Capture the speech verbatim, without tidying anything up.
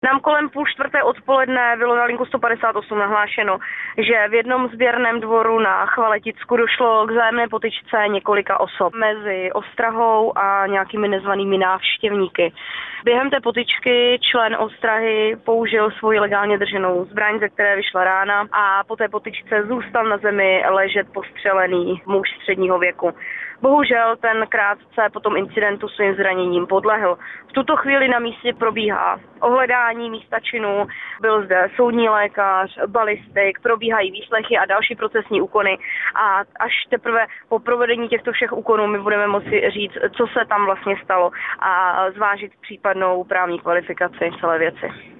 Nám kolem půl čtvrté odpoledne bylo na linku sto padesát osm nahlášeno, že v jednom sběrném dvoru na Chvaleticku došlo k vzájemné potyčce několika osob mezi ostrahou a nějakými nezvanými návštěvníky. Během té potyčky člen ostrahy použil svoji legálně drženou zbraň, ze které vyšla rána, a po té potyčce zůstal na zemi ležet postřelený muž středního věku. Bohužel ten krátce po tom incidentu svým zraněním podlehl. V tuto chvíli na místě probíhá ohledání místa činu, byl zde soudní lékař, balistik, probíhají výslechy a další procesní úkony a až teprve po provedení těchto všech úkonů my budeme moci říct, co se tam vlastně stalo a zvážit případnou právní kvalifikaci celé věci.